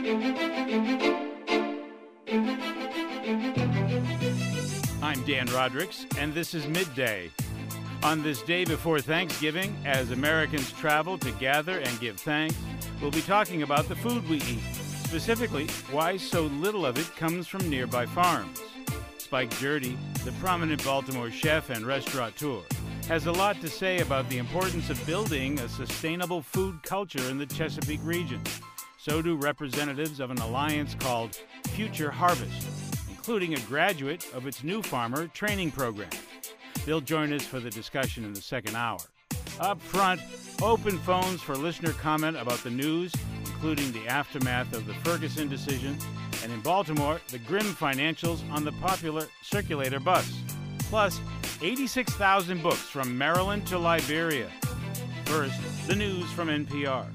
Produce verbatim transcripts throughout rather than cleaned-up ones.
I'm Dan Rodericks, and this is Midday. On this day before Thanksgiving, as Americans travel to gather and give thanks, we'll be talking about the food we eat, specifically why so little of it comes from nearby farms. Spike Jurdy, the prominent Baltimore chef and restaurateur, has a lot to say about the importance of building a sustainable food culture in the Chesapeake region. So do representatives of an alliance called Future Harvest, including a graduate of its new farmer training program. They'll join us for the discussion in the second hour. Up front, open phones for listener comment about the news, including the aftermath of the Ferguson decision, and in Baltimore, the grim financials on the popular Circulator bus. Plus, eighty-six thousand books from Maryland to Liberia. First, the news from N P R.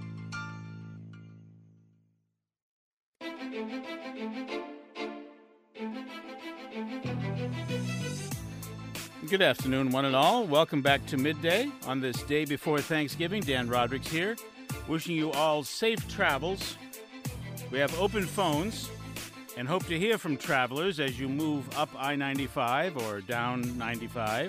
Good afternoon, one and all. Welcome back to Midday on this day before Thanksgiving. Dan Rodericks here, wishing you all safe travels. We have open phones and hope to hear from travelers as you move up I ninety-five or down ninety-five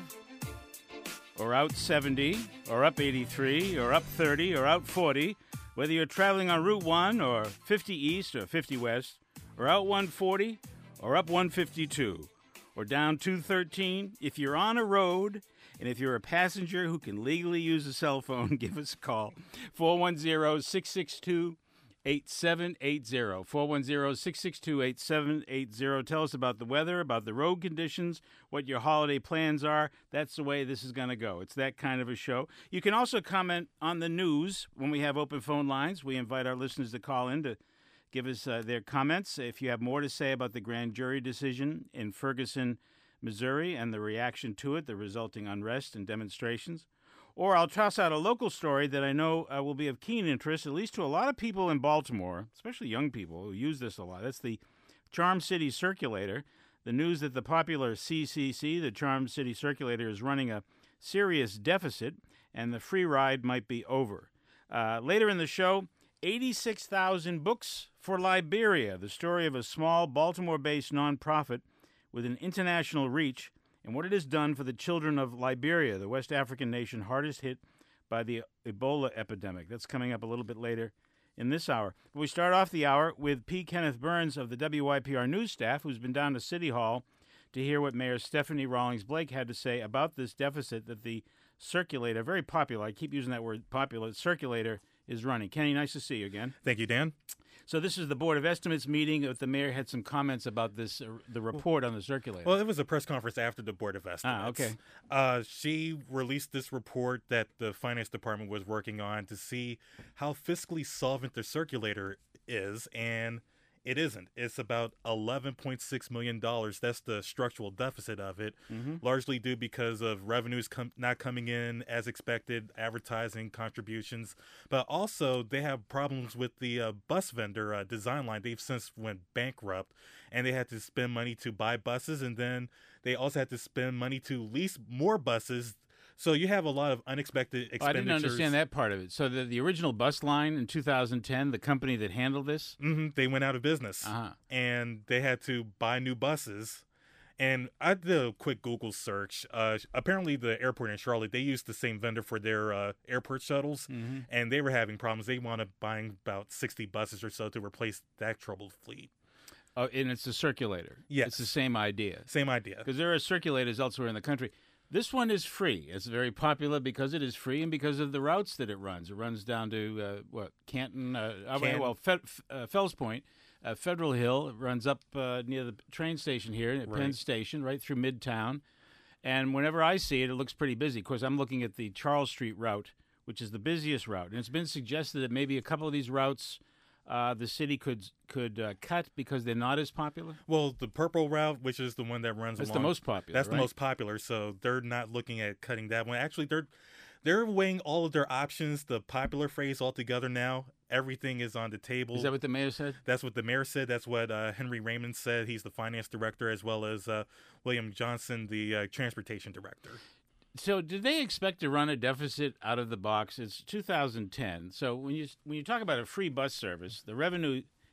or out seventy or up eighty-three or up thirty or out forty, whether you're traveling on Route one or fifty East or fifty West or out one forty or up one fifty-two. Or down two thirteen. If you're on a road, and if you're a passenger who can legally use a cell phone, give us a call. four one zero, six six two, eight seven eight zero. four one zero, six six two, eight seven eight zero. Tell us about the weather, about the road conditions, what your holiday plans are. That's the way this is going to go. It's that kind of a show. You can also comment on the news when we have open phone lines. We invite our listeners to call in to give us uh, their comments. If you have more to say about the grand jury decision in Ferguson, Missouri, and the reaction to it, the resulting unrest and demonstrations. Or I'll toss out a local story that I know uh, will be of keen interest, at least to a lot of people in Baltimore, especially young people who use this a lot. That's the Charm City Circulator. The news that the popular C C C, the Charm City Circulator, is running a serious deficit, and the free ride might be over. Uh, later in the show, eighty-six thousand books for Liberia, the story of a small Baltimore-based nonprofit with an international reach and what it has done for the children of Liberia, the West African nation hardest hit by the Ebola epidemic. That's coming up a little bit later in this hour. But we start off the hour with P. Kenneth Burns of the W Y P R News staff, who's been down to City Hall to hear what Mayor Stephanie Rawlings Blake had to say about this deficit that the Circulator, very popular, I keep using that word popular, Circulator, is running. Kenny, nice to see you again. Thank you, Dan. So this is the Board of Estimates meeting. The mayor had some comments about this, uh, the report on the Circulator. Well, it was a press conference after the Board of Estimates. Ah, okay. Uh, she released this report that the Finance Department was working on to see how fiscally solvent the Circulator is, and it isn't. It's about eleven point six million dollars. That's the structural deficit of it, mm-hmm. largely due because of revenues com- not coming in as expected, advertising contributions. But also, they have problems with the uh, bus vendor uh, Design Line. They've since went bankrupt, and they had to spend money to buy buses, and then they also had to spend money to lease more buses. So you have a lot of unexpected expenditures. Oh, I didn't understand that part of it. So the, the original bus line in two thousand ten, the company that handled this? Mm-hmm, they went out of business. Uh-huh. And they had to buy new buses. And I did a quick Google search. Uh, apparently the airport in Charlotte, they used the same vendor for their uh, airport shuttles. Mm-hmm. And they were having problems. They wound up buying about sixty buses or so to replace that troubled fleet. Oh, and it's a Circulator. Yes. It's the same idea. Same idea. Because there are Circulators elsewhere in the country. This one is free. It's very popular because it is free and because of the routes that it runs. It runs down to, uh, what, Canton, uh, Can- well, Fe- uh, Fells Point, uh, Federal Hill. It runs up uh, near the train station here at right. Penn Station, right through Midtown. And whenever I see it, it looks pretty busy. Of course, I'm looking at the Charles Street route, which is the busiest route. And it's been suggested that maybe a couple of these routes uh, the city could could uh, cut because they're not as popular? Well, the purple route, which is the one that runs That's along, the most popular, That's right? the most popular, so they're not looking at cutting that one. Actually, they're they're weighing all of their options, the popular phrase altogether now. Everything is on the table. Is that what the mayor said? That's what the mayor said. That's what uh, Henry Raymond said. He's the finance director, as well as uh, William Johnson, the uh, transportation director. So did they expect to run a deficit out of the box? It's two thousand ten. So when you when you talk about a free bus service, the revenue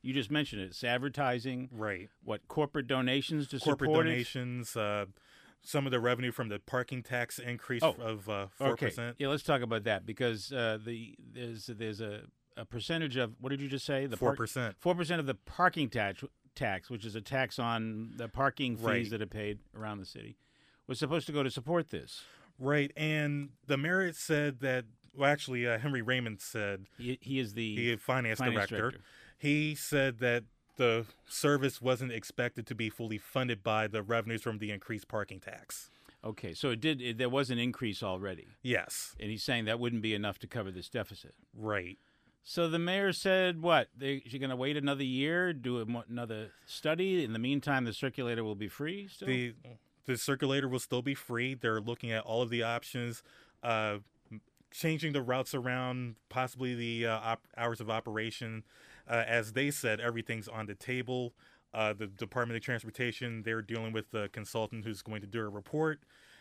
You just mentioned it. It's advertising. Right. What, corporate donations to Corporate support donations, uh, some of the revenue from the parking tax increase Oh, of uh, four percent. Okay. Yeah, let's talk about that because uh, the there's there's a, a percentage of, what did you just say? The four percent. four percent of the parking tax, tax, which is a tax on the parking fees Right. that are paid around the city, was supposed to go to support this. Right. And the mayor said that, well, actually, uh, Henry Raymond said, He, he is the, the finance, finance director, director. he said that the service wasn't expected to be fully funded by the revenues from the increased parking tax. Okay, so it did. It, there was an increase already, Yes. and he's saying that wouldn't be enough to cover this deficit. Right. So the mayor said, "What? They, she's going to wait another year, do a, mo- another study. In the meantime, the circulator will be free still." The the circulator will still be free. They're looking at all of the options, uh, changing the routes around, possibly the uh, op- hours of operation. Uh, as they said, everything's on the table. Uh, the Department of Transportation, they're dealing with the consultant who's going to do a report,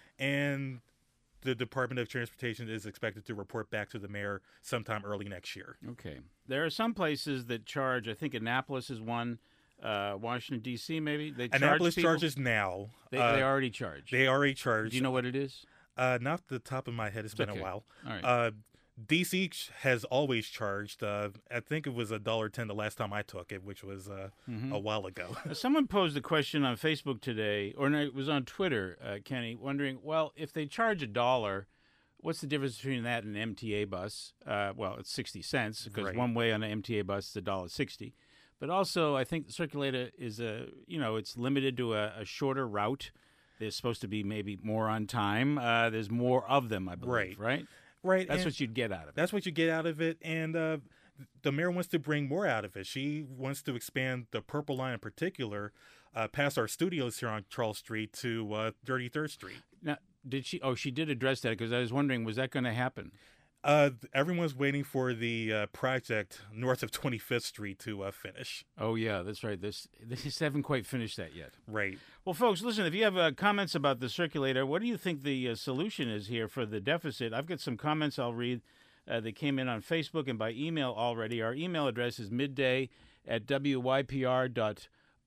and the Department of Transportation is expected to report back to the mayor sometime early next year. Okay. There are some places that charge. I think Annapolis is one. Uh, Washington D C maybe they charge Annapolis people? charges now. They, uh, they already charge. They already charge. Do you know what it is? Uh, not off the top of my head. It's been okay. a while. All right. Uh, D C has always charged. Uh, I think it was a dollar ten the last time I took it, which was uh, Mhm. a while ago. Someone posed a question on Facebook today, or no, it was on Twitter, uh, Kenny, wondering, well, if they charge a dollar, what's the difference between that and an M T A bus? Uh, well, it's sixty cents because Right. one way on an M T A bus is a dollar sixty. But also, I think the circulator is a, you know, it's limited to a, a shorter route. They're supposed to be maybe more on time. Uh, there's more of them, I believe, Right. right? Right. That's and what you'd get out of it. That's what you get out of it, and uh, the mayor wants to bring more out of it. She wants to expand the Purple Line in particular, uh, past our studios here on Charles Street to uh, thirty-third Street. Now, did she? Oh, she did address that because I was wondering, was that going to happen? Uh, everyone's waiting for the uh, project north of twenty-fifth Street to uh, finish. Oh, yeah, that's right. This, they just haven't quite finished that yet. Right. Well, folks, listen, if you have uh, comments about the circulator, what do you think the uh, solution is here for the deficit? I've got some comments I'll read uh, that came in on Facebook and by email already. Our email address is midday at w y p r dot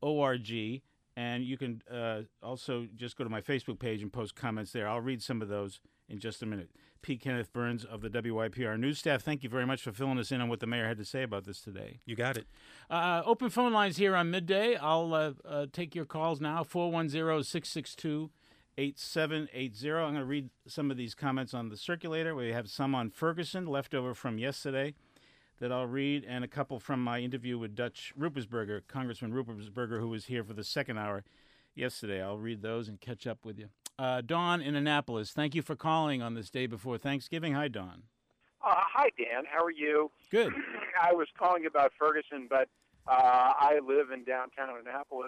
org, and you can uh, also just go to my Facebook page and post comments there. I'll read some of those in just a minute. P. Kenneth Burns of the W Y P R News Staff, thank you very much for filling us in on what the mayor had to say about this today. You got it. Uh, open phone lines here on Midday. I'll uh, uh, take your calls now, four one zero, six six two, eight seven eight zero. I'm going to read some of these comments on the circulator. We have some on Ferguson, leftover from yesterday, that I'll read, and a couple from my interview with Dutch Ruppersberger, Congressman Ruppersberger, who was here for the second hour yesterday. I'll read those and catch up with you. Uh, Dawn in Annapolis, thank you for calling on this day before Thanksgiving. Hi, Dawn. Uh, hi, Dan. How are you? Good. I was calling about Ferguson, but uh, I live in downtown Annapolis,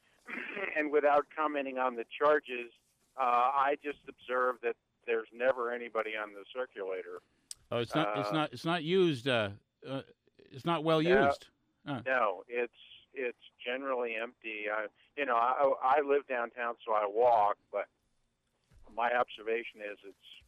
and without commenting on the charges, uh, I just observed that there's never anybody on the circulator. Oh, it's not. Uh, it's not. It's not used. Uh, uh, it's not well Yeah. used. Uh, No, it's it's generally empty. I, you know, I, I live downtown, so I walk, but my observation is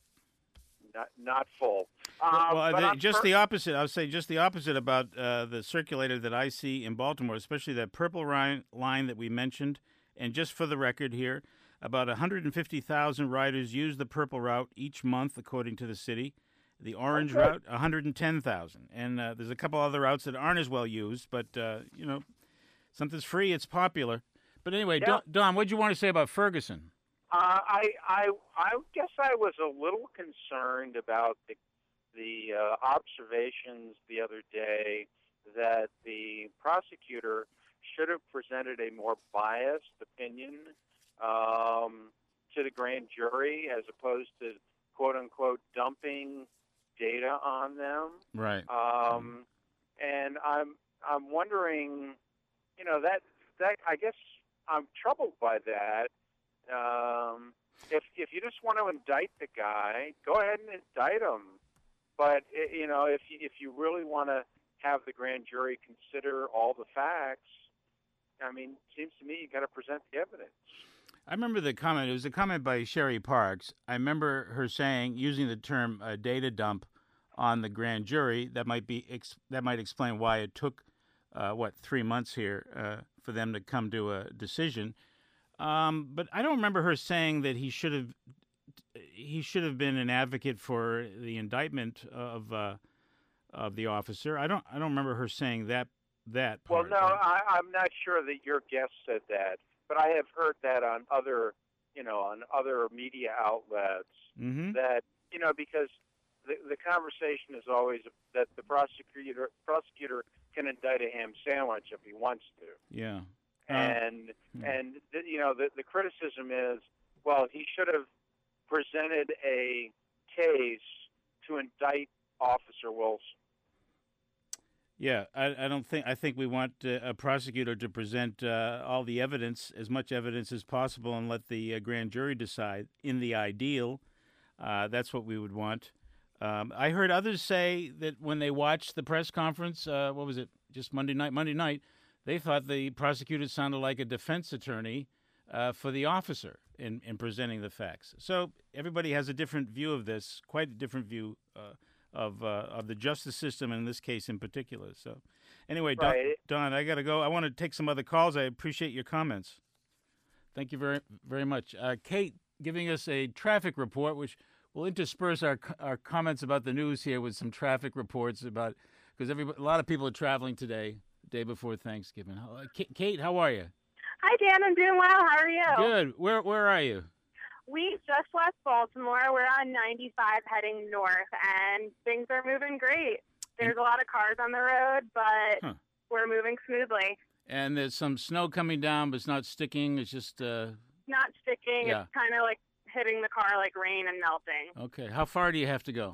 it's not not full. Uh, well, but the, on just Fer- the opposite. I would say just the opposite about uh, the circulator that I see in Baltimore, especially that purple line, line that we mentioned. And just for the record here, about one hundred fifty thousand riders use the purple route each month, according to the city. The orange Okay. route, one hundred ten thousand. And uh, there's a couple other routes that aren't as well used, but, uh, you know, something's free, it's popular. But anyway, Yeah. Don, Don, what did you want to say about Ferguson? Uh, I, I, I guess I was a little concerned about the, the uh, observations the other day that the prosecutor should have presented a more biased opinion um, to the grand jury as opposed to quote unquote dumping data on them. Right. Um, and I'm I'm wondering, you know, that that I guess I'm troubled by that. Um, if if you just want to indict the guy, go ahead and indict him. But i you know, if you, if you really want to have the grand jury consider all the facts, I mean, it seems to me you got to present the evidence. I remember the comment. It was a comment by Sherry Parks. I remember her saying, using the term uh, "data dump" on the grand jury. That might be ex- that might explain why it took uh, what, three months here uh, for them to come to a decision. Um, but I don't remember her saying that he should have he should have been an advocate for the indictment of uh, of the officer. I don't I don't remember her saying that that part. Well, no, I, I'm not sure that your guest said that, but I have heard that on other, you know, on other media outlets. Mm-hmm. That, you know, because the the conversation is always that the prosecutor prosecutor can indict a ham sandwich if he wants to. Yeah. Uh, and hmm. and the, you know the the criticism is, well, he should have presented a case to indict Officer Wilson. Yeah, I, I don't think I think we want uh, a prosecutor to present uh, all the evidence, as much evidence as possible, and let the uh, grand jury decide. In the ideal, uh, that's what we would want. Um, I heard others say that when they watched the press conference, uh, what was it, just Monday night? Monday night, they thought the prosecutor sounded like a defense attorney uh, for the officer in, in presenting the facts. So everybody has a different view of this, quite a different view uh, of uh, of the justice system, in this case in particular. So anyway, Right. Don, Don, I got to go. I want to take some other calls. I appreciate your comments. Thank you very, very much. Uh, Kate giving us a traffic report, which will intersperse our our comments about the news here with some traffic reports about, because every a lot of people are traveling today, day before Thanksgiving. Uh, Kate, how are you? Hi, Dan. I'm doing well. How are you? Good. Where where are you? We just left Baltimore. We're on ninety-five heading north, and things are moving great. There's a lot of cars on the road, but Huh. we're moving smoothly. And there's some snow coming down, but it's not sticking. It's just uh, Not sticking. Yeah. It's kind of like hitting the car like rain and melting. okay. How far do you have to go?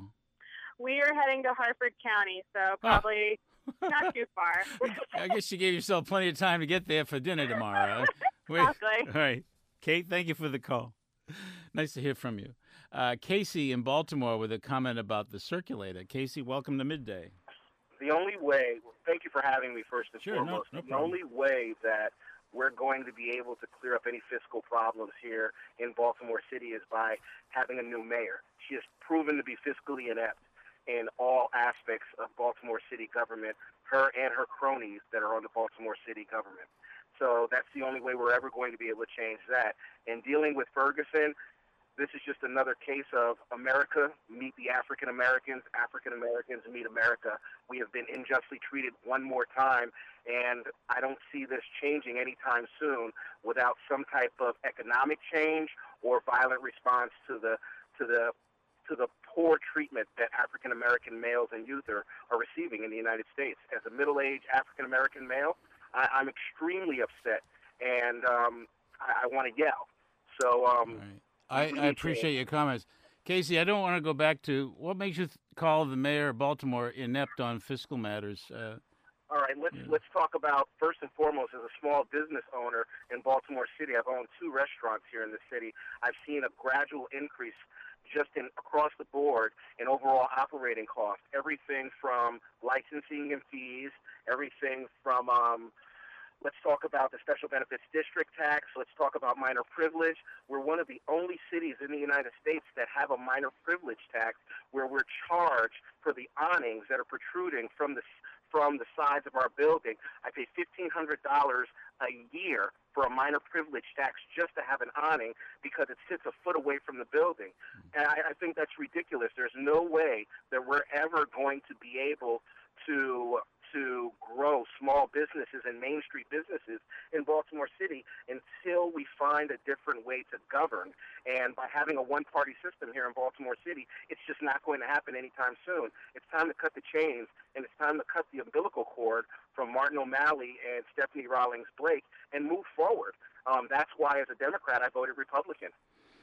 We are heading to Harford County, so probably not too far. I guess you gave yourself plenty of time to get there for dinner tomorrow. Wait. Exactly. All right. Kate, thank you for the call. Nice to hear from you. Uh, Casey in Baltimore with a comment about the circulator. Casey, welcome to Midday. The only way, thank you for having me first and Sure, no- foremost. no the problem. only way that we're going to be able to clear up any fiscal problems here in Baltimore City is by having a new mayor. She has proven to be fiscally inept in all aspects of Baltimore City government, her and her cronies that are on the Baltimore City government. So that's the only way we're ever going to be able to change that. And dealing with Ferguson, this is just another case of America meet the African Americans, African Americans meet America. We have been unjustly treated one more time, and I don't see this changing anytime soon without some type of economic change or violent response to the to the to the poor treatment that African American males and youth are, are receiving in the United States. As a middle-aged African American male, I, I'm extremely upset, and um, I, I want to yell. So. Um, All right. I, I appreciate your comments. Casey, I don't want to go back to what makes you th- call the mayor of Baltimore inept on fiscal matters. Uh, All right, let's Yeah. let's talk about, first and foremost, as a small business owner in Baltimore City. I've owned two restaurants here in the city. I've seen a gradual increase just in across the board in overall operating costs. Everything from licensing and fees, everything from um, let's talk about the special benefits district tax. Let's talk about minor privilege. We're one of the only cities in the United States that have a minor privilege tax where we're charged for the awnings that are protruding from the from the sides of our building. I pay fifteen hundred dollars a year for a minor privilege tax just to have an awning because it sits a foot away from the building. And I, I think that's ridiculous. There's no way that we're ever going to be able to to grow small businesses and Main Street businesses in Baltimore City until we find a different way to govern. And by having a one-party system here in Baltimore City, it's just not going to happen anytime soon. It's time to cut the chains, and it's time to cut the umbilical cord from Martin O'Malley and Stephanie Rawlings Blake and move forward. Um, that's why, as a Democrat, I voted Republican.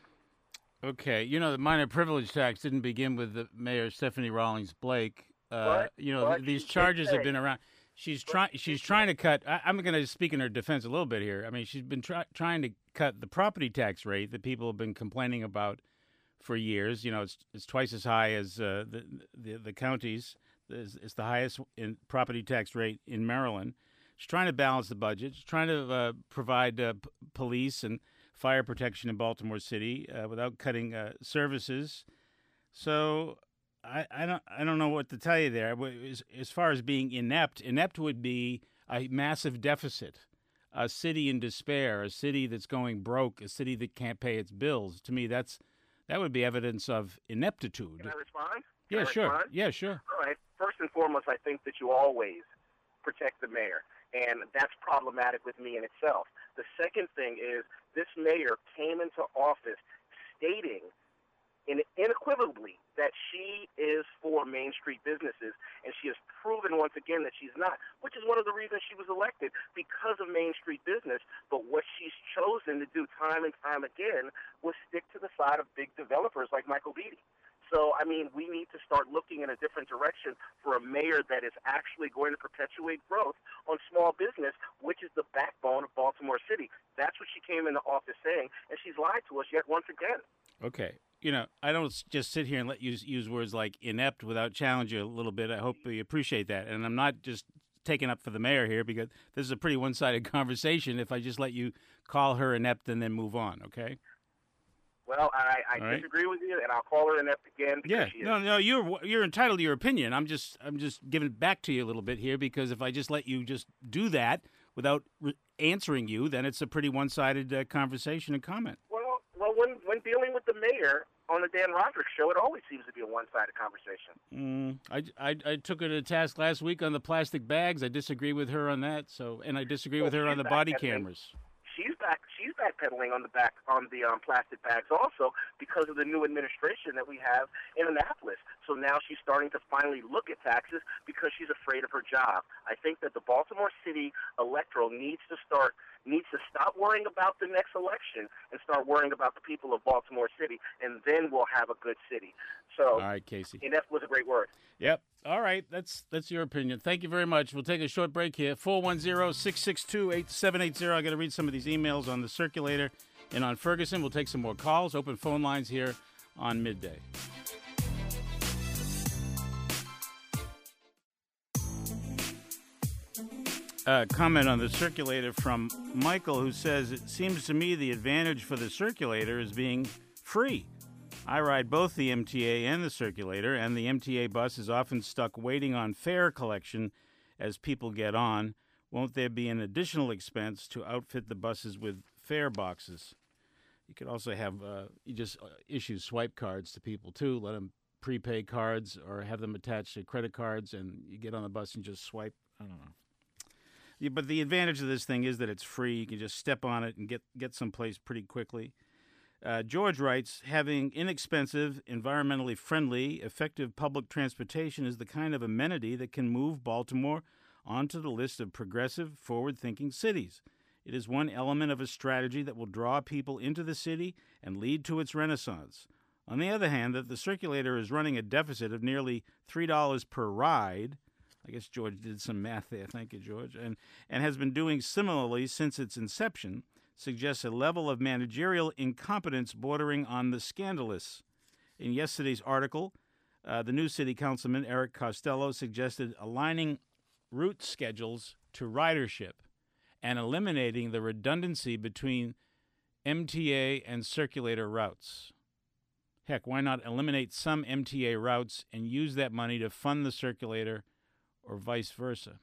okay, you know, the minor privilege tax didn't begin with the mayor Stephanie Rawlings Blake. Uh, But- you know, but th- these she did charges have say- been around. She's trying. She's trying to cut. I, I'm going to speak in her defense a little bit here. I mean, she's been try, trying to cut the property tax rate that people have been complaining about for years. You know, it's it's twice as high as uh, the, the the counties. It's, it's the highest in property tax rate in Maryland. She's trying to balance the budget. She's trying to uh, provide uh, p- police and fire protection in Baltimore City uh, without cutting uh, services. So. I, I don't I don't know what to tell you there. As, as far as being inept, inept would be a massive deficit, a city in despair, a city that's going broke, a city that can't pay its bills. To me, that's that would be evidence of ineptitude. Can I respond? Yeah, Can I sure. respond? Yeah, sure. All right. First and foremost, I think that you always protect the mayor, and that's problematic with me in itself. The second thing is this mayor came into office stating in, unequivocally that she is for Main Street businesses, and she has proven once again that she's not, which is one of the reasons she was elected, because of Main Street business. But what she's chosen to do time and time again was stick to the side of big developers like Michael Beatty. So, I mean, we need to start looking in a different direction for a mayor that is actually going to perpetuate growth on small business, which is the backbone of Baltimore City. That's what she came into office saying, and she's lied to us yet once again. Okay. You know, I don't just sit here and let you use words like inept without challenging you a little bit. I hope you appreciate that. And I'm not just taking up for the mayor here, because this is a pretty one-sided conversation if I just let you call her inept and then move on, okay? Well, I, I right. disagree with you, and I'll call her inept again. Yeah, she is. no, no, you're you're entitled to your opinion. I'm just I'm just giving it back to you a little bit here, because if I just let you just do that without re- answering you, then it's a pretty one-sided uh, conversation and comment. Well, well, when when dealing with the mayor on the Dan Roderick show, it always seems to be a one-sided conversation. Mm, I, I, I took her to task last week on the plastic bags. I disagree with her on that. So, and I disagree well, with her on the body cameras. She's back. She's backpedaling on the back on the um, plastic bags also because of the new administration that we have in Annapolis. So now she's starting to finally look at taxes because she's afraid of her job. I think that the Baltimore City electorate needs to start needs to stop worrying about the next election and start worrying about the people of Baltimore City, and then we'll have a good city. So, all right, Casey. Inept was a great word. Yep. All right. That's that's your opinion. Thank you very much. We'll take a short break here. four one zero, six six two, eight seven eight zero. I got to read some of these emails on the circulator and on Ferguson. We'll take some more calls. Open phone lines here on Midday. Uh, comment on the circulator from Michael, who says, it seems to me the advantage for the circulator is being free. I ride both the M T A and the circulator, and the M T A bus is often stuck waiting on fare collection as people get on. Won't there be an additional expense to outfit the buses with fare boxes? You could also have, uh, you just issue swipe cards to people, too. Let them prepay cards or have them attached to credit cards, and you get on the bus and just swipe. I don't know. Yeah, but the advantage of this thing is that it's free. You can just step on it and get, get someplace pretty quickly. Uh, George writes, having inexpensive, environmentally friendly, effective public transportation is the kind of amenity that can move Baltimore onto the list of progressive, forward-thinking cities. It is one element of a strategy that will draw people into the city and lead to its renaissance. On the other hand, that the circulator is running a deficit of nearly three dollars per ride. I guess George did some math there. Thank you, George. And, and has been doing similarly since its inception, suggests a level of managerial incompetence bordering on the scandalous. In yesterday's article, uh, the new city councilman, Eric Costello, suggested aligning route schedules to ridership and eliminating the redundancy between M T A and circulator routes. Heck, why not eliminate some M T A routes and use that money to fund the circulator, or vice versa?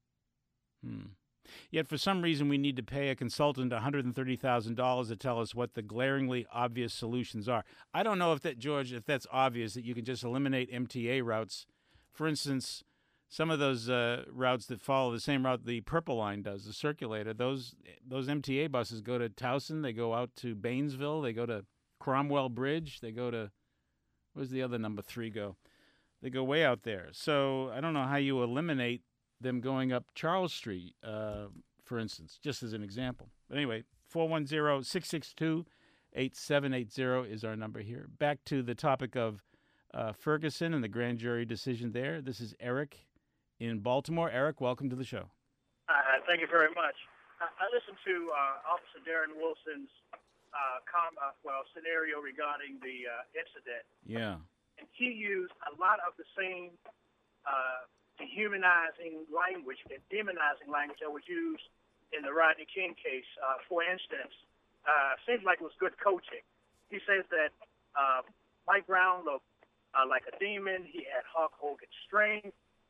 Hmm. Yet for some reason we need to pay a consultant one hundred thirty thousand dollars to tell us what the glaringly obvious solutions are. I don't know if that, George, if that's obvious, that you can just eliminate M T A routes. For instance, some of those uh, routes that follow the same route the Purple Line does, the circulator, those those M T A buses go to Towson, they go out to Baynesville, they go to Cromwell Bridge, they go to, where's the other number three go? They go way out there. So I don't know how you eliminate them going up Charles Street, uh, for instance, just as an example. But anyway, four one zero, six six two, eight seven eight zero is our number here. Back to the topic of uh, Ferguson and the grand jury decision there. This is Eric in Baltimore. Eric, welcome to the show. Uh, thank you very much. I, I listened to uh, Officer Darren Wilson's uh, com- uh, well scenario regarding the uh, incident. Yeah. And he used a lot of the same uh, dehumanizing language and demonizing language that was used in the Rodney King case. Uh, for instance, uh, seems like it was good coaching. He says that uh, Mike Brown looked uh, like a demon. He had Hulk Hogan strength.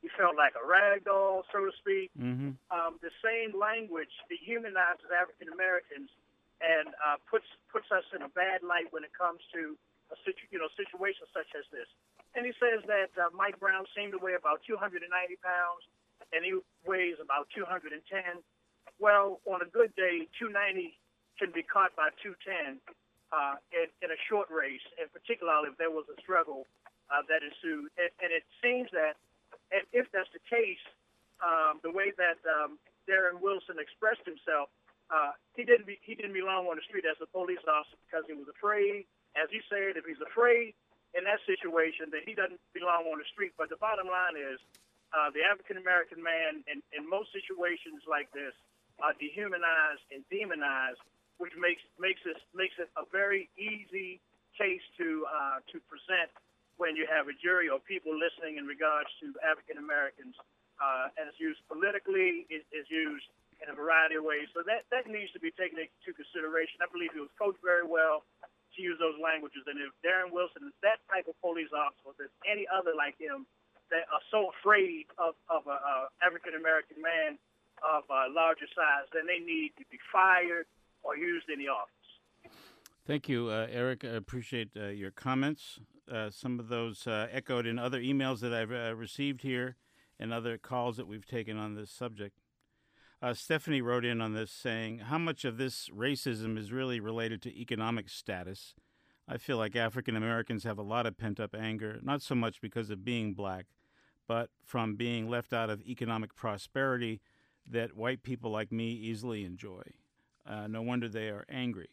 he felt like a rag doll, so to speak. Mm-hmm. Um, the same language dehumanizes African Americans and uh, puts puts us in a bad light when it comes to a situ- you know situations such as this. And he says that uh, Mike Brown seemed to weigh about two hundred ninety pounds, and he weighs about two hundred ten. Well, on a good day, two ninety can be caught by two ten uh, in, in a short race, and particularly if there was a struggle uh, that ensued. And, and it seems that and if that's the case, um, the way that um, Darren Wilson expressed himself, uh, he didn't be, he didn't belong on the street as a police officer because he was afraid. As he said, if he's afraid in that situation, then he doesn't belong on the street. But the bottom line is, uh, the African American man in, in most situations like this are dehumanized and demonized, which makes makes it makes it a very easy case to uh, to present when you have a jury or people listening in regards to African Americans, uh, and it's used politically, it is used in a variety of ways. So that, that needs to be taken into consideration. I believe he was coached very well to use those languages. And if Darren Wilson is that type of police officer, or there's any other like him that are so afraid of, of an African American man of a larger size, then they need to be fired or used in the office. Thank you, uh, Eric. I appreciate uh, your comments. Uh, some of those uh, echoed in other emails that I've uh, received here and other calls that we've taken on this subject. Uh, Stephanie wrote in on this saying, how much of this racism is really related to economic status? I feel like African Americans have a lot of pent-up anger, not so much because of being black, but from being left out of economic prosperity that white people like me easily enjoy. Uh, no wonder they are angry.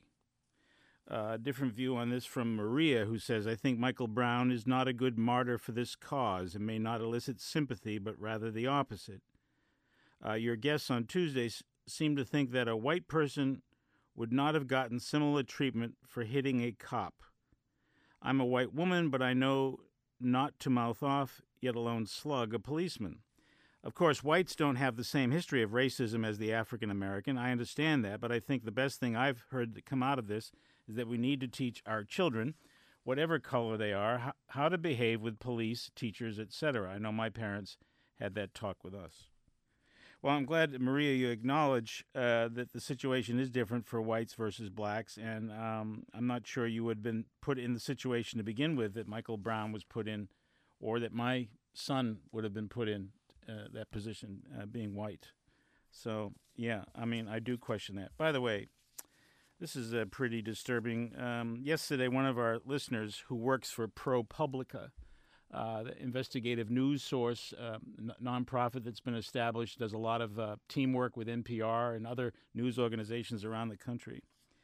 A uh, different view on this from Maria, who says, I think Michael Brown is not a good martyr for this cause and may not elicit sympathy, but rather the opposite. Uh, your guests on Tuesday seem to think that a white person would not have gotten similar treatment for hitting a cop. I'm a white woman, but I know not to mouth off, yet alone slug, a policeman. Of course, whites don't have the same history of racism as the African American. I understand that, but I think the best thing I've heard that come out of this is that we need to teach our children, whatever color they are, how to behave with police, teachers, et cetera. I know my parents had that talk with us. Well, I'm glad, Maria, you acknowledge uh, that the situation is different for whites versus blacks, and um, I'm not sure you would have been put in the situation to begin with that Michael Brown was put in, or that my son would have been put in uh, that position, uh, being white. So, yeah, I mean, I do question that. By the way, this is uh, pretty disturbing. Um, yesterday, one of our listeners who works for ProPublica, uh, the investigative news source, uh, n- nonprofit that's been established, does a lot of uh, teamwork with N P R and other news organizations around the country,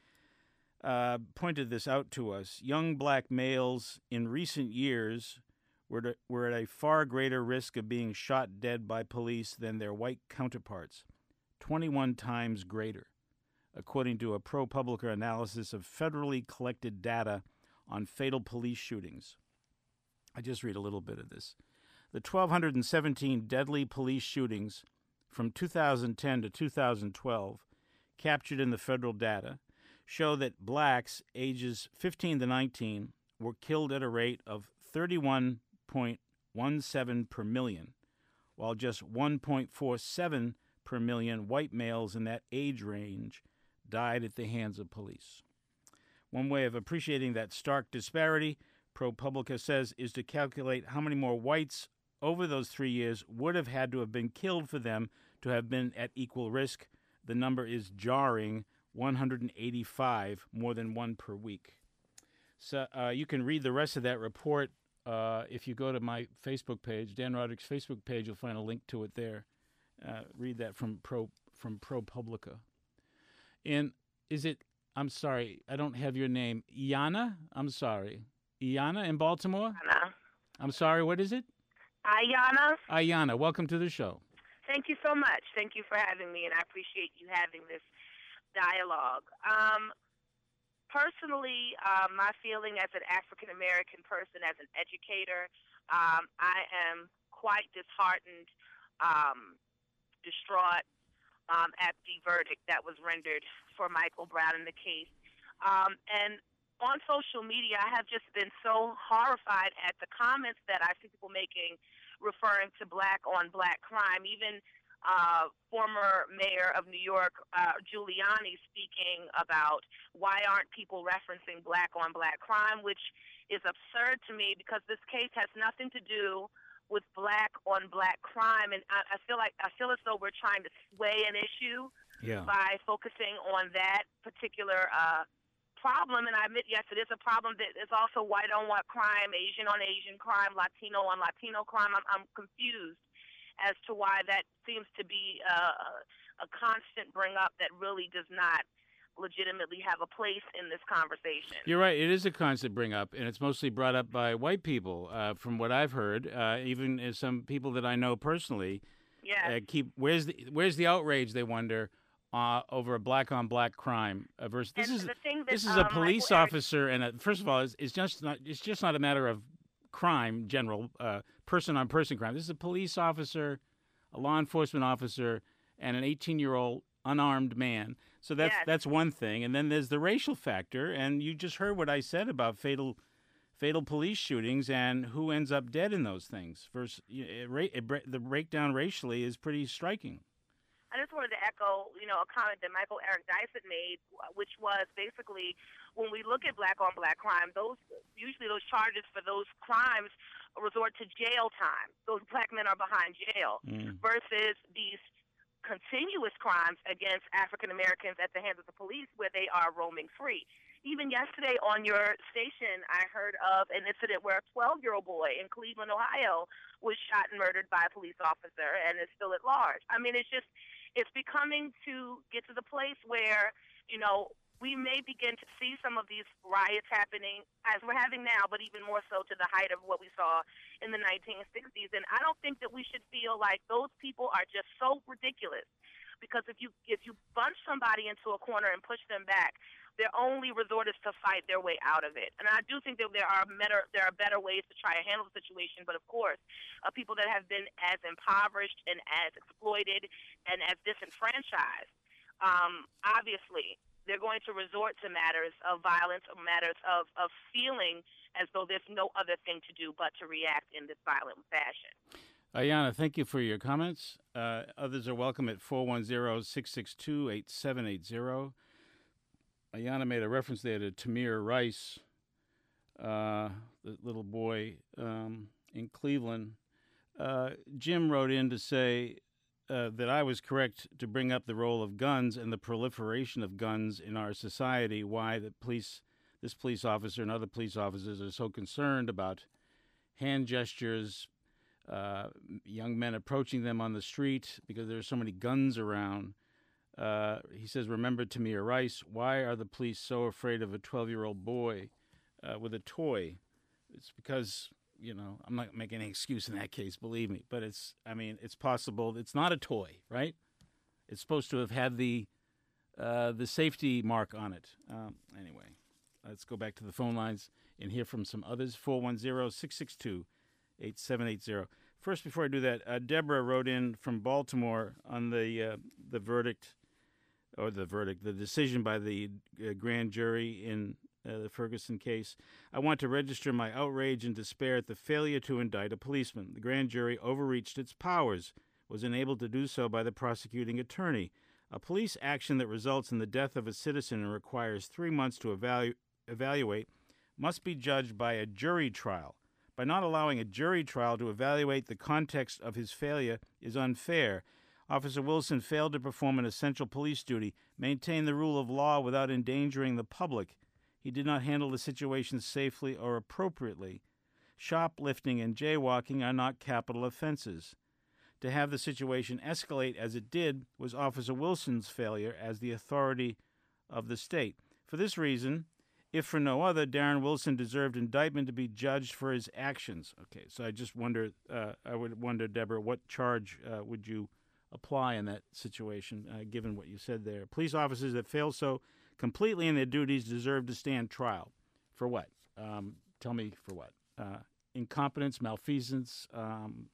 uh, pointed this out to us. Young black males in recent years were, to, were at a far greater risk of being shot dead by police than their white counterparts, twenty-one times greater, according to a ProPublica analysis of federally collected data on fatal police shootings. I just read a little bit of this. The one thousand two hundred seventeen deadly police shootings from two thousand ten to two thousand twelve, captured in the federal data, show that blacks ages fifteen to nineteen were killed at a rate of thirty-one point one seven per million, while just one point four seven per million white males in that age range died at the hands of police. One way of appreciating that stark disparity, ProPublica says, is to calculate how many more whites over those three years would have had to have been killed for them to have been at equal risk. The number is jarring, one hundred eighty-five, more than one per week. So uh, you can read the rest of that report uh, if you go to my Facebook page, Dan Roderick's Facebook page. You'll find a link to it there. Uh, read that from Pro from ProPublica. And is it, I'm sorry, I don't have your name. Iana? I'm sorry. Iana in Baltimore? Ayana. I'm sorry, what is it? Ayana. Ayana, welcome to the show. Thank you so much. Thank you for having me, and I appreciate you having this dialogue. Um, personally, uh, my feeling as an African-American person, as an educator, um, I am quite disheartened, um, distraught um, at the verdict that was rendered for Michael Brown in the case. Um, and on social media, I have just been so horrified at the comments that I see people making referring to black-on-black crime. Even uh, former mayor of New York, uh, Giuliani, speaking about why aren't people referencing black-on-black crime, which is absurd to me because this case has nothing to do with black-on-black crime, and I, I feel like I feel as though we're trying to sway an issue yeah. by focusing on that particular uh, problem. And I admit, yes, it is a problem that is also white-on-white crime, Asian-on-Asian crime, Latino-on-Latino crime. I'm, I'm confused as to why that seems to be uh, a constant bring-up that really does not legitimately have a place in this conversation. You're right. It is a constant bring up, and it's mostly brought up by white people, uh, from what I've heard. Uh, even as some people that I know personally, yeah, uh, keep where's the where's the outrage? They wonder uh, over a black on black crime uh, versus this and is that, this is um, a police Michael officer, and a, first of all, it's, it's just not it's just not a matter of crime, general uh, person on person crime. This is a police officer, a law enforcement officer, and an eighteen year old unarmed man. So that's yes. that's one thing, and then there's the racial factor. And you just heard what I said about fatal, fatal police shootings and who ends up dead in those things. Versus it, it, it, the breakdown racially is pretty striking. I just wanted to echo, you know, a comment that Michael Eric Dyson made, which was basically when we look at black-on-black crime, those usually those charges for those crimes resort to jail time. Those black men are behind jail Mm. versus these continuous crimes against African Americans at the hands of the police where they are roaming free. Even yesterday on your station, I heard of an incident where a twelve-year-old boy in Cleveland, Ohio, was shot and murdered by a police officer and is still at large. I mean, it's just, it's becoming to get to the place where, you know, we may begin to see some of these riots happening as we're having now, but even more so to the height of what we saw in the nineteen sixties. And I don't think that we should feel like those people are just so ridiculous, because if you if you bunch somebody into a corner and push them back, their only resort is to fight their way out of it. And I do think that there are better there are better ways to try to handle the situation. But of course, uh, people that have been as impoverished and as exploited and as disenfranchised, um, obviously, they're going to resort to matters of violence or matters of, of feeling as though there's no other thing to do but to react in this violent fashion. Ayanna, thank you for your comments. Uh, others are welcome at four one zero, six six two, eight seven eight zero. Ayanna made a reference there to Tamir Rice, uh, the little boy um, in Cleveland. Uh, Jim wrote in to say uh, that I was correct to bring up the role of guns and the proliferation of guns in our society, why the police, this police officer and other police officers are so concerned about hand gestures, uh, young men approaching them on the street because there are so many guns around. Uh, he says, remember Tamir Rice, why are the police so afraid of a twelve-year-old boy uh, with a toy? It's because, you know, I'm not making any excuse in that case, believe me, but it's, I mean, it's possible. It's not a toy, right? It's supposed to have had the uh, the safety mark on it. Um, anyway, let's go back to the phone lines and hear from some others. four one zero, six six two, eight seven eight zero. First, before I do that, uh, Deborah wrote in from Baltimore on the uh, the verdict, or the verdict, the decision by the uh, grand jury in uh, the Ferguson case. I want to register my outrage and despair at the failure to indict a policeman. The grand jury overreached its powers, was enabled to do so by the prosecuting attorney. A police action that results in the death of a citizen and requires three months to evalu- evaluate must be judged by a jury trial. By not allowing a jury trial to evaluate the context of his failure is unfair. Officer Wilson failed to perform an essential police duty, maintain the rule of law without endangering the public. He did not handle the situation safely or appropriately. Shoplifting and jaywalking are not capital offenses. To have the situation escalate as it did was Officer Wilson's failure as the authority of the state. For this reason, if for no other, Darren Wilson deserved indictment to be judged for his actions. Okay, so I just wonder, uh, I would wonder, Deborah, what charge uh, would you apply in that situation, uh, given what you said there? Police officers that fail so completely in their duties deserve to stand trial. For what? Um, tell me for what? Uh, incompetence, malfeasance. Um,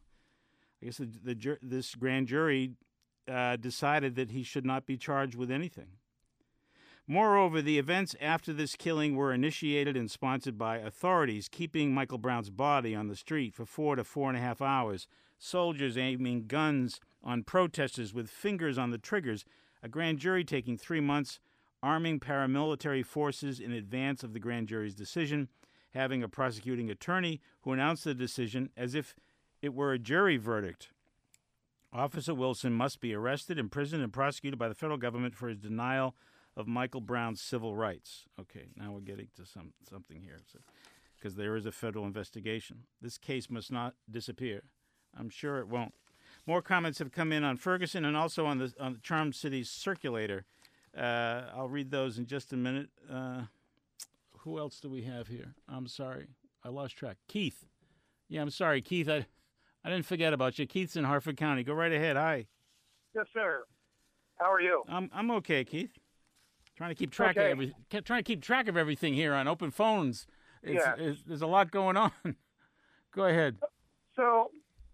I guess the, the jur- this grand jury uh, decided that he should not be charged with anything. Moreover, the events after this killing were initiated and sponsored by authorities, keeping Michael Brown's body on the street for four to four and a half hours, soldiers aiming guns on protesters with fingers on the triggers, a grand jury taking three months, arming paramilitary forces in advance of the grand jury's decision, having a prosecuting attorney who announced the decision as if it were a jury verdict. Officer Wilson must be arrested, imprisoned, and prosecuted by the federal government for his denial of Michael Brown's civil rights. Okay, now we're getting to some something here, because there is a federal investigation. This case must not disappear. I'm sure it won't. More comments have come in on Ferguson and also on the on the Charm City's circulator. Uh, I'll read those in just a minute. Uh, who else do we have here? I'm sorry, I lost track. Keith. Yeah, I'm sorry, Keith. I I didn't forget about you. Keith's in Harford County. Go right ahead. Hi. Yes, sir. How are you? I'm I'm okay, Keith. Trying to keep track okay. of every, trying to keep track of everything here on Open Phones. It's, yeah. it's, there's a lot going on. Go ahead. So,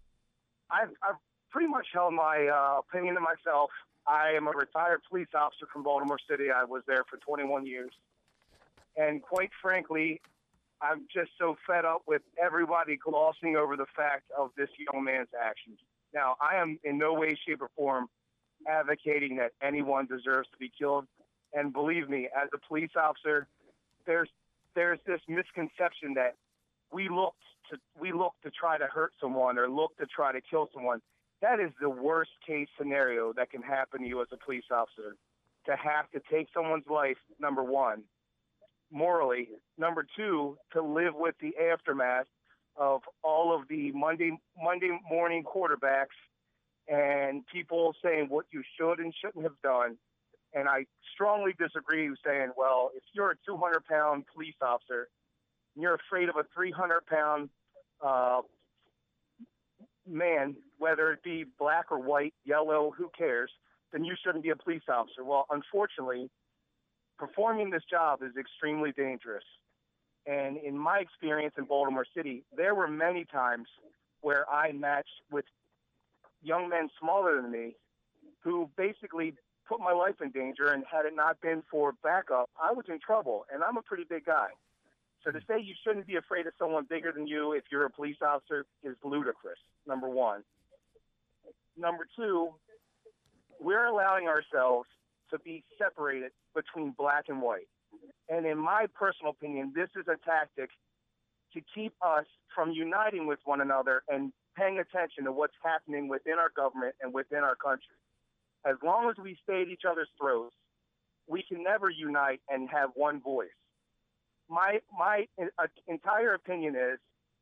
I've, I've pretty much held my uh, opinion to myself. I am a retired police officer from Baltimore City. I was there for twenty-one years. And quite frankly, I'm just so fed up with everybody glossing over the fact of this young man's actions. Now, I am in no way, shape, or form advocating that anyone deserves to be killed. And believe me, as a police officer, there's there's this misconception that we look to we look to try to hurt someone or look to try to kill someone. That is the worst case scenario that can happen to you as a police officer. To have to take someone's life, number one, morally. Number two, to live with the aftermath of all of the Monday Monday morning quarterbacks and people saying what you should and shouldn't have done. And I strongly disagree with saying, well, if you're a two hundred pound police officer and you're afraid of a three hundred pound uh, man, whether it be black or white, yellow, who cares, then you shouldn't be a police officer. Well, unfortunately, performing this job is extremely dangerous. And in my experience in Baltimore City, there were many times where I matched with young men smaller than me who basically put my life in danger, and had it not been for backup, I was in trouble, and I'm a pretty big guy. So to say you shouldn't be afraid of someone bigger than you if you're a police officer is ludicrous, number one. Number two, we're allowing ourselves to be separated between black and white. And in my personal opinion, this is a tactic to keep us from uniting with one another and paying attention to what's happening within our government and within our country. As long as we stay at each other's throats, we can never unite and have one voice. My my uh, entire opinion is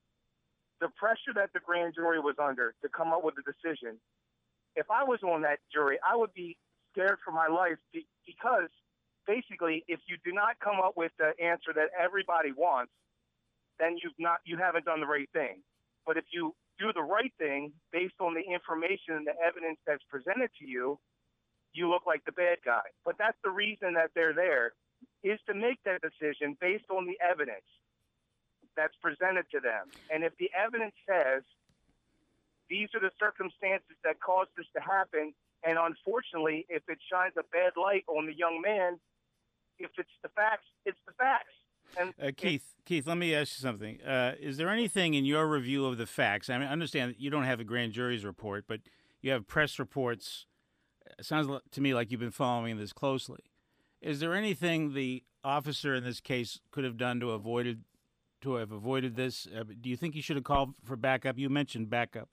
the pressure that the grand jury was under to come up with a decision. If I was on that jury, I would be scared for my life because basically, if you do not come up with the answer that everybody wants, then you've not you haven't done the right thing. But if you do the right thing based on the information and the evidence that's presented to you, you look like the bad guy. But that's the reason that they're there, is to make that decision based on the evidence that's presented to them. And if the evidence says these are the circumstances that caused this to happen, and unfortunately, if it shines a bad light on the young man, if it's the facts, it's the facts. And uh, Keith, Keith, let me ask you something. Uh, is there anything in your review of the facts? I mean, I understand that you don't have a grand jury's report, but you have press reports. It sounds to me like you've been following this closely. Is there anything the officer in this case could have done to avoided to have avoided this? Uh, do you think he should have called for backup? You mentioned backup.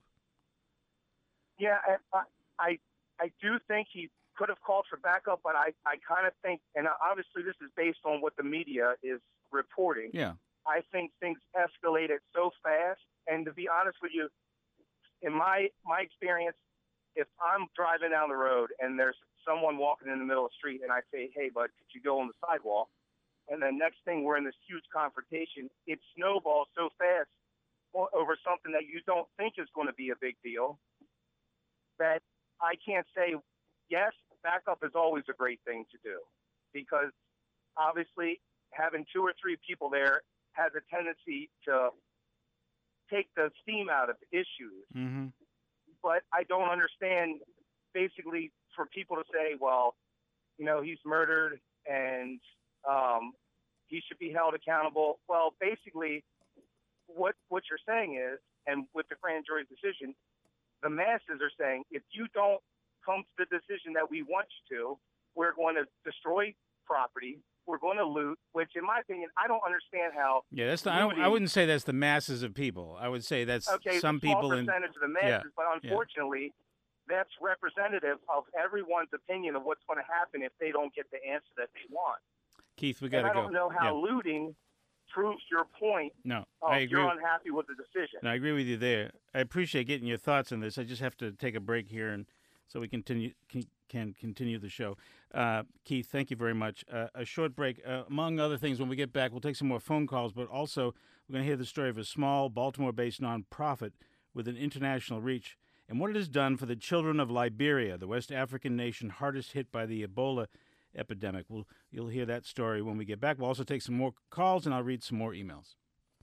Yeah, I I, I do think he could have called for backup, but I, I kind of think, and obviously this is based on what the media is reporting. Yeah. I think things escalated so fast, and to be honest with you, in my my experience, if I'm driving down the road and there's someone walking in the middle of the street and I say, hey, bud, could you go on the sidewalk? And then next thing we're in this huge confrontation, it snowballs so fast over something that you don't think is going to be a big deal that I can't say, yes, backup is always a great thing to do, because obviously having two or three people there has a tendency to take the steam out of issues. Mm-hmm. But I don't understand, basically, for people to say, well, you know, he's murdered and um, he should be held accountable. Well, basically, what what you're saying is, and with the grand jury's decision, the masses are saying, if you don't come to the decision that we want you to, we're going to destroy property. We're going to loot, which, in my opinion, I don't understand how. Yeah, that's not. I, don't, I wouldn't say that's the masses of people. I would say that's okay, some small people in. percentage of the masses, yeah, but unfortunately, yeah. that's representative of everyone's opinion of what's going to happen if they don't get the answer that they want. Keith, we got to go. And I don't know how yeah. looting proves your point. No, of I agree. You're unhappy with the decision. No, I agree with you there. I appreciate getting your thoughts on this. I just have to take a break here, and so we continue can, can continue the show. Uh, Keith, thank you very much. Uh, a short break. Uh, among other things, when we get back, we'll take some more phone calls, but also we're going to hear the story of a small Baltimore-based nonprofit with an international reach and what it has done for the children of Liberia, the West African nation hardest hit by the Ebola epidemic. We'll, you'll hear that story when we get back. We'll also take some more calls, and I'll read some more emails.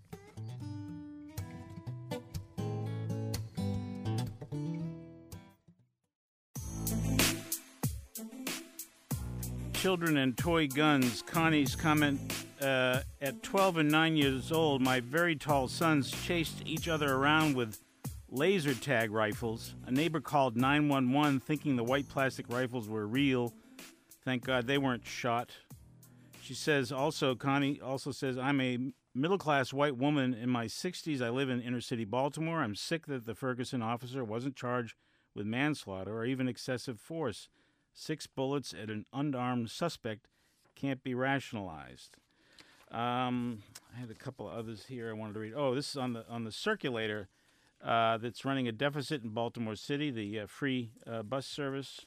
Children and toy guns. Connie's comment, uh, at twelve and nine years old, my very tall sons chased each other around with laser tag rifles. A neighbor called nine one one thinking the white plastic rifles were real. Thank God they weren't shot. She says also, Connie also says, I'm a middle-class white woman in my sixties. I live in inner-city Baltimore. I'm sick that the Ferguson officer wasn't charged with manslaughter or even excessive force. Six bullets at an unarmed suspect can't be rationalized. Um, I had a couple of others here I wanted to read. Oh, this is on the on the circulator uh, that's running a deficit in Baltimore City, the uh, free uh, bus service.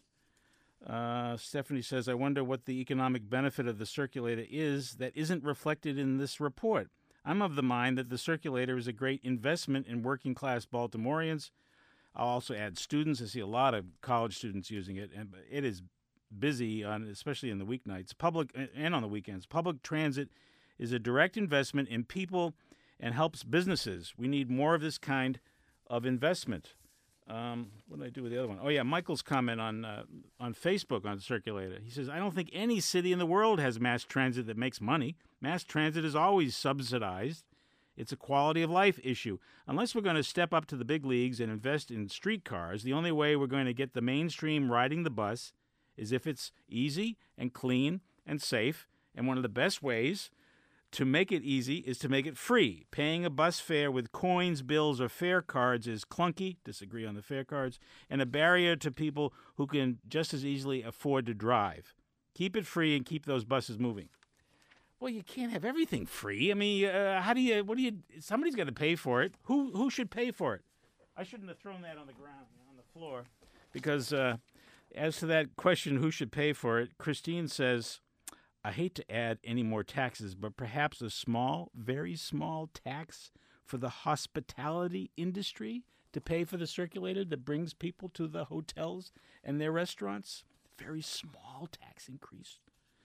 Uh, Stephanie says, I wonder what the economic benefit of the circulator is that isn't reflected in this report. I'm of the mind that the circulator is a great investment in working-class Baltimoreans. I'll also add students. I see a lot of college students using it, and it is busy, on, especially in the weeknights, public and on the weekends. Public transit is a direct investment in people and helps businesses. We need more of this kind of investment. Um, what did I do with the other one? Oh, yeah, Michael's comment on uh, on Facebook on Circulator. He says, I don't think any city in the world has mass transit that makes money. Mass transit is always subsidized. It's a quality of life issue. Unless we're going to step up to the big leagues and invest in streetcars, the only way we're going to get the mainstream riding the bus is if it's easy and clean and safe. And one of the best ways to make it easy is to make it free. Paying a bus fare with coins, bills, or fare cards is clunky, disagree on the fare cards, and a barrier to people who can just as easily afford to drive. Keep it free and keep those buses moving. Well, you can't have everything free. I mean, uh, how do you, what do you, somebody's got to pay for it. Who who should pay for it? I shouldn't have thrown that on the ground, on the floor, because uh, as to that question, who should pay for it, Christine says, I hate to add any more taxes, but perhaps a small, very small tax for the hospitality industry to pay for the circulator that brings people to the hotels and their restaurants. Very small tax increase.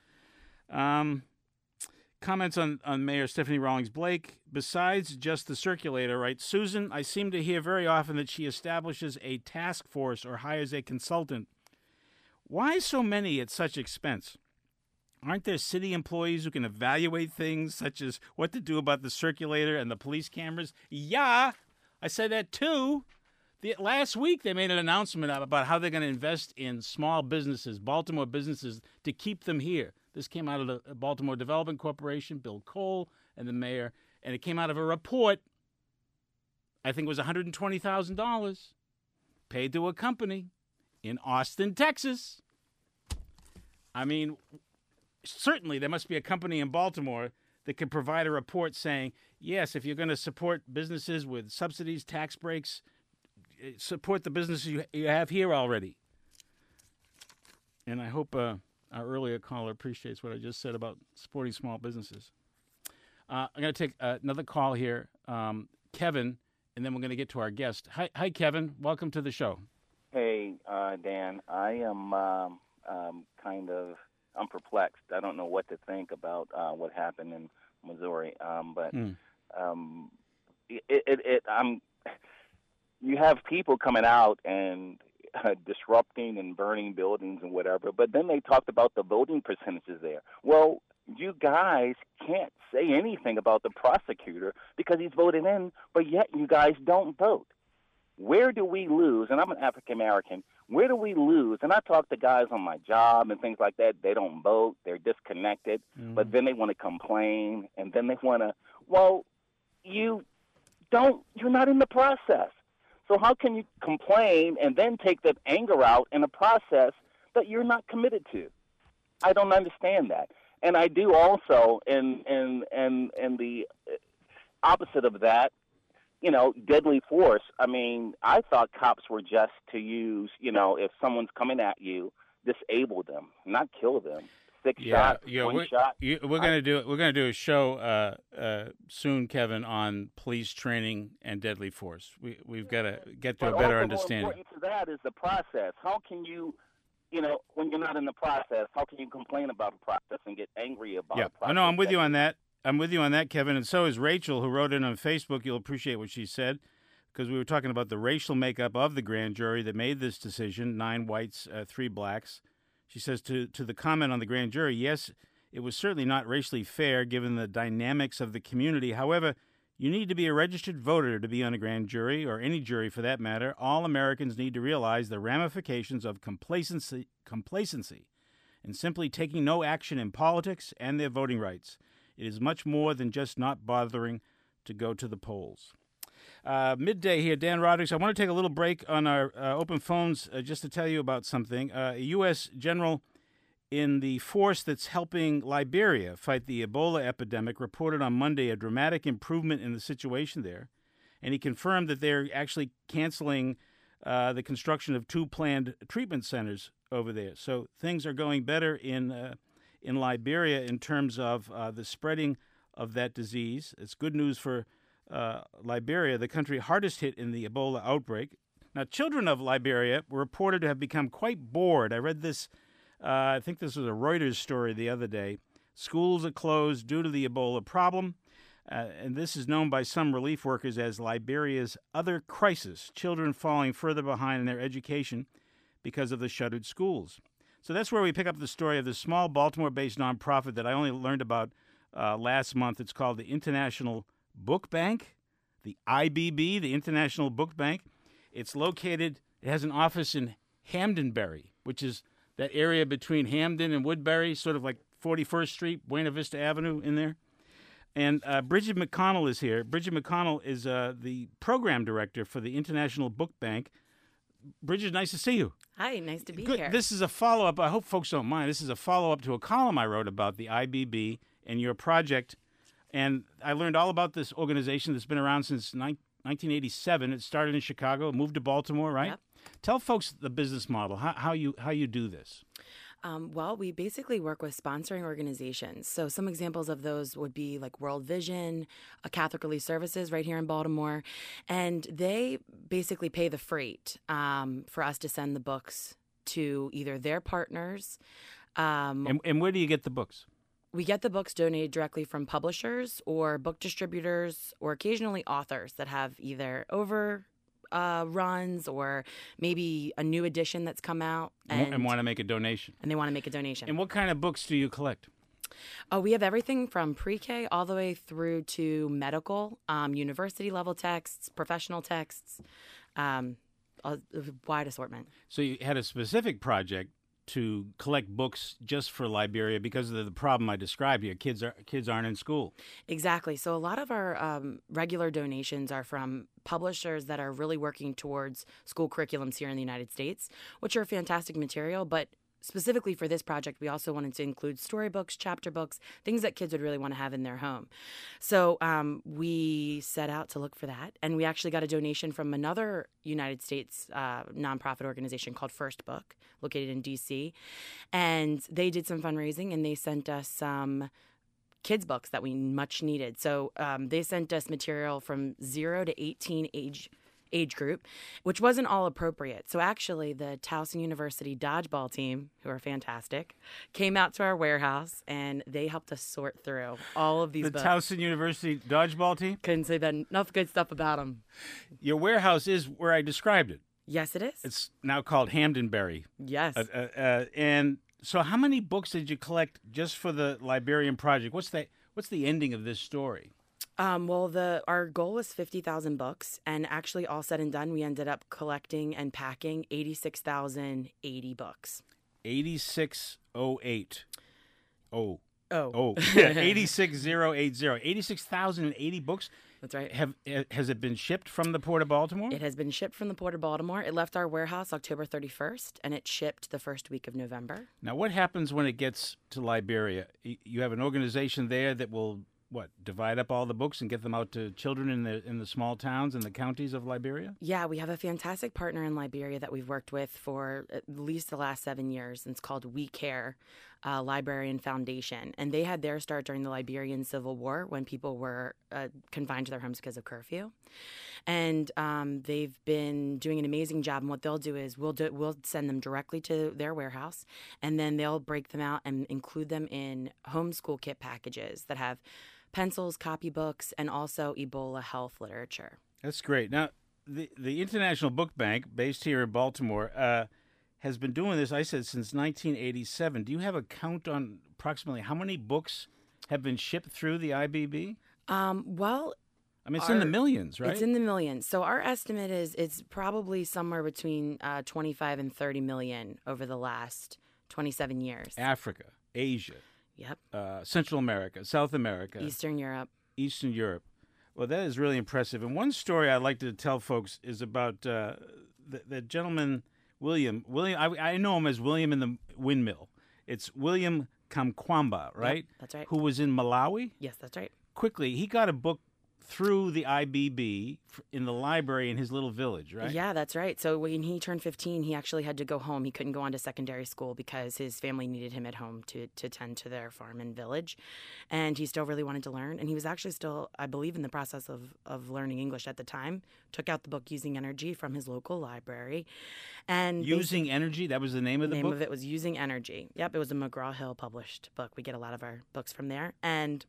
Um, comments on, on Mayor Stephanie Rawlings Blake. Besides just the circulator, right? Susan, I seem to hear very often that she establishes a task force or hires a consultant. Why so many at such expense? Aren't there city employees who can evaluate things such as what to do about the circulator and the police cameras? Yeah, I said that too. The, last week they made an announcement about how they're going to invest in small businesses, Baltimore businesses, to keep them here. This came out of the Baltimore Development Corporation, Bill Cole and the mayor, and it came out of a report, I think it was one hundred twenty thousand dollars, paid to a company in Austin, Texas. I mean, certainly there must be a company in Baltimore that can provide a report saying, yes, if you're going to support businesses with subsidies, tax breaks, support the businesses you, you have here already. And I hope uh, our earlier caller appreciates what I just said about supporting small businesses. Uh, I'm going to take uh, another call here, um, Kevin, and then we're going to get to our guest. Hi, hi, Kevin. Welcome to the show. Hey, uh, Dan. I am um, um, kind of I'm perplexed. I don't know what to think about uh, what happened in Missouri. Um, but mm. um, it, it, it, I'm. You have people coming out and uh, disrupting and burning buildings and whatever. But then they talked about the voting percentages there. Well, you guys can't say anything about the prosecutor because he's voted in, but yet you guys don't vote. Where do we lose? And I'm an African American. Where do we lose? And I talk to guys on my job and things like that. They don't vote. They're disconnected. Mm. But then they want to complain, and then they want to, well, you don't, you're not in the process. So how can you complain and then take that anger out in a process that you're not committed to? I don't understand that. And I do also, in, in, in, in the opposite of that, you know, deadly force. I mean, I thought cops were just to use, you know, if someone's coming at you, disable them, not kill them. Six yeah, shots, yeah, one we're, shot. You, we're gonna do we're gonna do a show uh, uh, soon, Kevin, on police training and deadly force. We we've got to get to but a better also understanding. More important to that is the process. How can you, you know, when you're not in the process, how can you complain about the process and get angry about yeah. the process? I know. I'm with you on that. I'm with you on that, Kevin, and so is Rachel, who wrote in on Facebook. You'll appreciate what she said, because we were talking about the racial makeup of the grand jury that made this decision, nine whites, uh, three blacks. She says to, to the comment on the grand jury, yes, it was certainly not racially fair given the dynamics of the community. However, you need to be a registered voter to be on a grand jury, or any jury for that matter. All Americans need to realize the ramifications of complacency, complacency and simply taking no action in politics and their voting rights. It is much more than just not bothering to go to the polls. Uh, midday here, Dan Rodrigues. I want to take a little break on our uh, open phones uh, just to tell you about something. Uh, a U S general in the force that's helping Liberia fight the Ebola epidemic reported on Monday a dramatic improvement in the situation there. And he confirmed that they're actually canceling uh, the construction of two planned treatment centers over there. So things are going better in uh, in Liberia in terms of uh, the spreading of that disease. It's good news for uh, Liberia, the country hardest hit in the Ebola outbreak. Now, children of Liberia were reported to have become quite bored. I read this, uh, I think this was a Reuters story the other day. Schools are closed due to the Ebola problem, uh, and this is known by some relief workers as Liberia's other crisis, children falling further behind in their education because of the shuttered schools. So that's where we pick up the story of this small Baltimore-based nonprofit that I only learned about uh, last month. It's called the International Book Bank, the I B B, the International Book Bank. It's located, it has an office in Hamdenberry, which is that area between Hamden and Woodbury, sort of like forty-first Street, Buena Vista Avenue in there. And uh, Bridget McConnell is here. Bridget McConnell is uh, the program director for the International Book Bank. Bridget, nice to see you. Hi, nice to be Good. here. This is a follow-up. I hope folks don't mind. This is a follow-up to a column I wrote about the I B B and your project. And I learned all about this organization that's been around since nineteen eighty-seven. It started in Chicago, moved to Baltimore, right? Yep. Tell folks the business model, how, how you how you do this. Um, well, we basically work with sponsoring organizations. So some examples of those would be like World Vision, a Catholic Relief Services right here in Baltimore. And they basically pay the freight um, for us to send the books to either their partners. Um, and, and where do you get the books? We get the books donated directly from publishers or book distributors or occasionally authors that have either over uh, runs or maybe a new edition that's come out. And, and want to make a donation. And they want to make a donation. And what kind of books do you collect? Oh, we have everything from pre-K all the way through to medical, um, university-level texts, professional texts, um, a wide assortment. So you had a specific project to collect books just for Liberia because of the problem I described here. Kids are kids aren't in school. Exactly. So a lot of our um, regular donations are from publishers that are really working towards school curriculums here in the United States, which are fantastic material, but specifically for this project, we also wanted to include storybooks, chapter books, things that kids would really want to have in their home. So um, we set out to look for that, and we actually got a donation from another United States uh, nonprofit organization called First Book, located in D C, and they did some fundraising, and they sent us some kids' books that we much needed. So um, they sent us material from zero to eighteen age age group, which wasn't all appropriate. So actually the Towson University dodgeball team, who are fantastic, came out to our warehouse and they helped us sort through all of these the books. The Towson University dodgeball team? Couldn't say that enough good stuff about them. Your warehouse is where I described it. Yes, it is. It's now called Hamdenberry. Yes. Uh, uh, uh, and so how many books did you collect just for the Librarian Project? What's the, what's the ending of this story? Um, well, the our goal was fifty thousand books, and actually all said and done, we ended up collecting and packing eighty-six thousand eighty books. eighty-six oh eight. Oh. Oh. Oh. Yeah, eighty-six thousand eighty. eighty-six thousand eighty books. That's right. Have Has it been shipped from the Port of Baltimore? It has been shipped from the Port of Baltimore. It left our warehouse October thirty-first, and it shipped the first week of November. Now, what happens when it gets to Liberia? You have an organization there that will, what, divide up all the books and get them out to children in the in the small towns and the counties of Liberia? Yeah, we have a fantastic partner in Liberia that we've worked with for at least the last seven years. And it's called We Care uh, Librarian Foundation. And they had their start during the Liberian Civil War when people were uh, confined to their homes because of curfew. And um, they've been doing an amazing job. And what they'll do is we'll do, we'll send them directly to their warehouse, and then they'll break them out and include them in homeschool kit packages that have pencils, copybooks, and also Ebola health literature. That's great. Now, the the International Book Bank, based here in Baltimore, uh, has been doing this, I said, since nineteen eighty-seven. Do you have a count on approximately how many books have been shipped through the I B B? Um, well, I mean, it's our, in the millions, right? It's in the millions. So our estimate is it's probably somewhere between uh, twenty-five and thirty million over the last twenty-seven years. Africa, Asia. Yep. Uh, Central America, South America. Eastern Europe. Eastern Europe. Well, that is really impressive. And one story I'd like to tell folks is about uh, the, the gentleman, William. William, I, I know him as William in the Windmill. It's William Kamkwamba, right? Yep, that's right. Who was in Malawi? Yes, that's right. Quickly, he got a book through the I B B in the library in his little village, right? Yeah, that's right. So when he turned fifteen, he actually had to go home. He couldn't go on to secondary school because his family needed him at home to, to tend to their farm and village. And he still really wanted to learn. And he was actually still, I believe, in the process of, of learning English at the time. Took out the book Using Energy from his local library. And Using Energy? That was the name of the name book? name of it was Using Energy. Yep, it was a McGraw-Hill published book. We get a lot of our books from there. And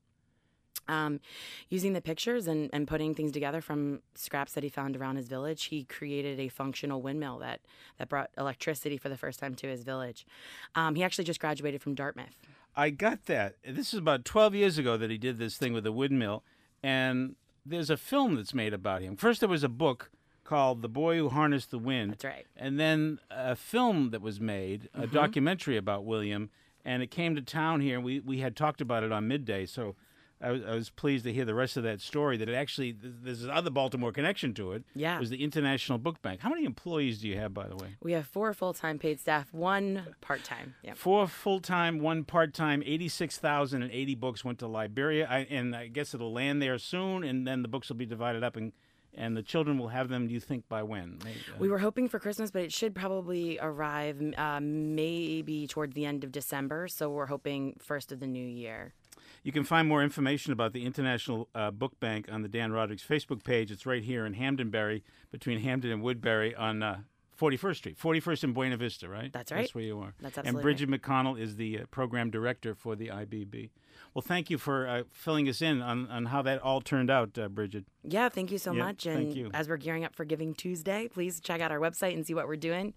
Um, using the pictures and, and putting things together from scraps that he found around his village, he created a functional windmill that, that brought electricity for the first time to his village. Um, he actually just graduated from Dartmouth. I got that. This is about twelve years ago that he did this thing with the windmill, and there's a film that's made about him. First there was a book called The Boy Who Harnessed the Wind. That's right. And then a film that was made, a Mm-hmm. documentary about William, and it came to town here. We, we had talked about it on Midday, so I was, I was pleased to hear the rest of that story, that it actually, there's this other Baltimore connection to it. Yeah. It was the International Book Bank. How many employees do you have, by the way? We have four full-time paid staff, one part-time. Yep. Four full-time, one part-time, eighty-six thousand eighty books went to Liberia, I, and I guess it'll land there soon, and then the books will be divided up, and, and the children will have them, do you think, by when? Maybe, uh, We were hoping for Christmas, but it should probably arrive uh, maybe toward the end of December, so we're hoping first of the new year. You can find more information about the International uh, Book Bank on the Dan Rodrigues Facebook page. It's right here in Hamdenberry, between Hamden and Woodbury on uh, forty-first Street. forty-first in Buena Vista, right? That's right. That's where you are. That's And absolutely Bridget McConnell is the uh, program director for the I B B. Well, thank you for uh, filling us in on, on how that all turned out, uh, Bridget. Yeah, thank you so Yeah, much. And thank you. as we're gearing up for Giving Tuesday, please check out our website and see what we're doing.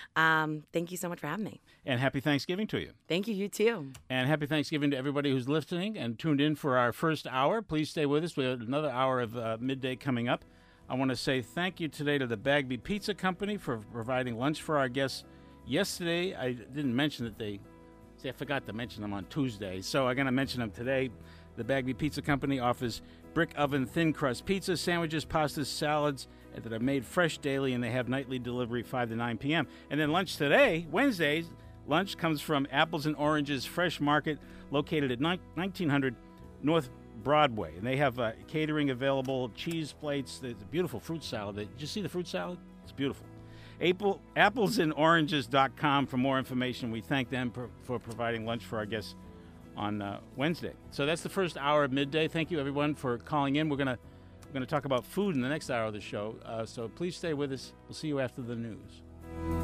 Um, thank you so much for having me. And happy Thanksgiving to you. Thank you, you too. And happy Thanksgiving to everybody who's listening and tuned in for our first hour. Please stay with us. We have another hour of uh, Midday coming up. I want to say thank you today to the Bagby Pizza Company for providing lunch for our guests yesterday. I didn't mention that they, see, I forgot to mention them on Tuesday, so I'm going to mention them today. The Bagby Pizza Company offers brick oven thin crust pizza, sandwiches, pastas, salads that are made fresh daily, and they have nightly delivery five to nine p.m. And then lunch today, Wednesdays, lunch comes from Apples and Oranges Fresh Market, located at nineteen hundred North Broadway. And they have uh, catering available, cheese plates. There's a beautiful fruit salad. Did you see the fruit salad? It's beautiful. Apple, apples and oranges dot com for more information. We thank them for, for providing lunch for our guests on uh, Wednesday. So that's the first hour of Midday. Thank you, everyone, for calling in. We're going to we're gonna talk about food in the next hour of the show. Uh, so please stay with us. We'll see you after the news.